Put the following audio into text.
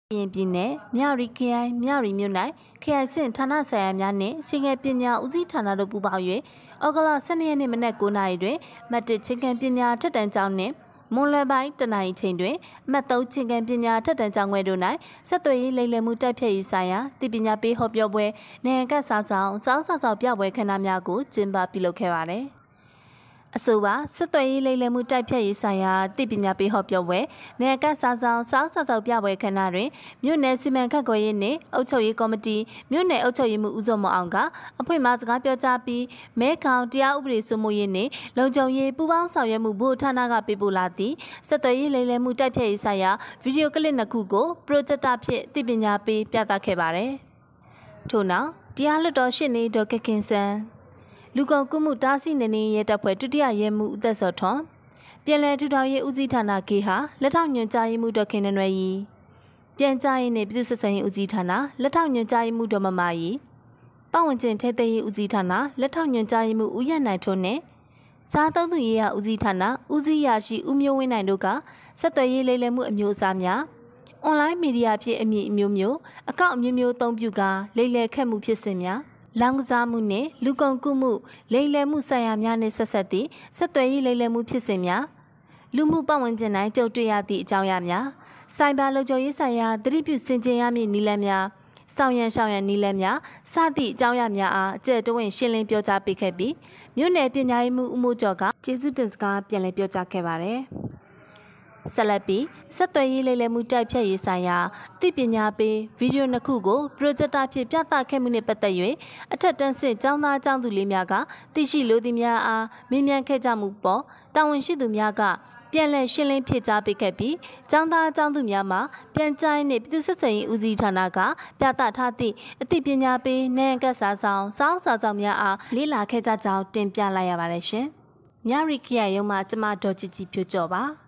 ရင်ပြည်နယ်မြရီခရိုင်မြရီမြို့၌ခရိုင်စင်ဌာနဆိုင်ရာများနှင့်ချင်းငယ်ပညာဦးစီးဌာနတို့ပူးပေါင်း၍ဩဂုတ်လ12ရက်နေ့မနက်9:00 နာရီတွင်မှတ်1ချင်းငယ်ပညာထက်တန်းကျောင်းနှင့်မွန်လွယ်ပိုင်းတနင်္လာရီချိန်တွင်အမှတ်3ချင်းငယ်ပညာထက်တန်းကျောင်းခွဲတို့၌ဆက်သွယ်ရေးလိမ်လည်မှုတိုက်ဖျက်ရေးဆိုင်ရာသိပညာပေးဟောပြောပွဲနိုင်ငံကစားဆောင်ပြပွဲခမ်းနားများကိုကျင်းပပြုလုပ်ခဲ့ပါသည်အဆိုပါဆက်သွယ်ရေးလိမ်လည်မှုတိုက်ဖျက်ရေးဆိုင်ရာသိပညာပေးဟောပြောပွဲနိုင်ငံကစားဆောင်ပြပွဲခမ်းနားတွင်မြို့နယ်စီမံခန့်ခွဲရေးနှင့်အုပ်ချုပ်ရေးကော်မတီမြို့နယ်အုပ်ချုပ်ရေးမှူးဦးစောမောင်အောင်ကအဖွင့်မှာစကားပြောကြားပြီးမဲခေါင်တရားဥပဒေစိုးမိုးရေးနှင့်လုံခြုံရေးပူးပေါင်းဆောင်ရွက်မှုဘို့ဌာနကပေးပို့လာသည့်ဆက်သွယ်ရေးလိမ်လည်မှုတိုက်ဖျက်ရေးဆိုင်ရာဗီဒီယိုကလစ်2ခုကိုပရိုဂျက်တာဖြင့်သိပညာပေးပြသခဲ့ပါသည်ထို့နောက်တရားလွှတ်တော်ရှေ့နေဒေါ်ခင်စန်းလူကုန်ကူးမှုတားဆီးနေရဲတပ်ဖွဲ့ဒုတိယရဲမှူးဦးသက်စောထွန်းပြည်လည်ထူထောင်ရေးဦးစီးဌာနကေဟာလက်ထောက်ညွှန်ကြားရေးမှူးဒေါ်ခင်နွယ်ရီပြန်ကြားရေးနှင့်ပြည်သူ့ဆက်ဆံရေးဦးစီးဌာနလက်ထောက်ညွှန်ကြားရေးမှူးဒေါ်မမရီပတ်ဝန်းကျင်ထိန်းသိမ်းရေးဦးစီးဌာနလက်ထောက်ညွှန်ကြားရေးမှူးဦးရနိုင်ထွန်းနှင့်စားသုံးသူရေးရာဦးစီးဌာနဦးစီးရာရှိဦးမျိုးဝင်းနိုင်တို့ကဆက်သွယ်ရေးလိမ်လည်မှုအမျိုးအစားများအွန်လိုင်းမီဒီယာဖြင့်အမည်အမျိုးအကောင့်အမျိုးအသုံးပြုကာလိမ်လည်ခဲ့မှုဖြစ်စဉ်များလောင်ကစားမှုနှင့်လူကုန်ကူးမှုလိမ်လည်မှုဆိုင်ရာများနှင့်ဆက်ဆက်သည့်ဆက်သွယ်ရေးလိမ်လည်မှုဖြစ်စဉ်များလူမှုပတ်ဝန်းကျင်၌ကြုံတွေ့ရသည့်အကြောင်းအရာများစိုက်ဘာလုံခြုံရေးဆိုင်ရာသတိပြုဆင်ခြင်ရမည့်နည်းလမ်းများဆောင်ရန်နည်းလမ်းများစသည့်အကြောင်းအရာများအားအကျယ်တဝင့်ရှင်းလင်းပြောကြားပေးခဲ့ပြီးမြို့နယ်ပညာရေးမှူးဦးမိုးကျော်ကကျေးဇူးတင်စကားပြန်လည်ပြောကြားခဲ့ပါတယ်ဆက်လက်ပြီးဆက်သွယ်ရေးလိမ်လည်မှုတိုက်ဖျက်ရေးဆိုင်ရာအသိပညာပေးဗီဒီယို2ခုကိုပရိုဂျက်တာဖြင့်ပြသခဲ့မှုနှင့်ပတ်သက်၍အထက်တန်းစစ်ကျောင်းသားကျောင်းသူလေးများကသိရှိလိုသည့်များအားမေးမြန်းခဲ့ကြမှုပေါ်တာဝန်ရှိသူများကပြန်လည်ရှင်းလင်းဖြေကြားပေးခဲ့ပြီးကျောင်းသားကျောင်းသူများမှပြန်ကြားရေးနှင့်ပြည်သူ့ဆက်ဆံရေးဦးစီးဌာနကပြသထားသည့်အသိပညာပေးနိုင်ငံကစားဆောင်များအားလေ့လာခဲ့ကြကြောင်းတင်ပြလိုက်ရပါတယ်ရှင်။မြရီခရိုင်ရုံးမှကျမဒေါ်ကြည်ကြည်ဖြိုးကျော်ပါ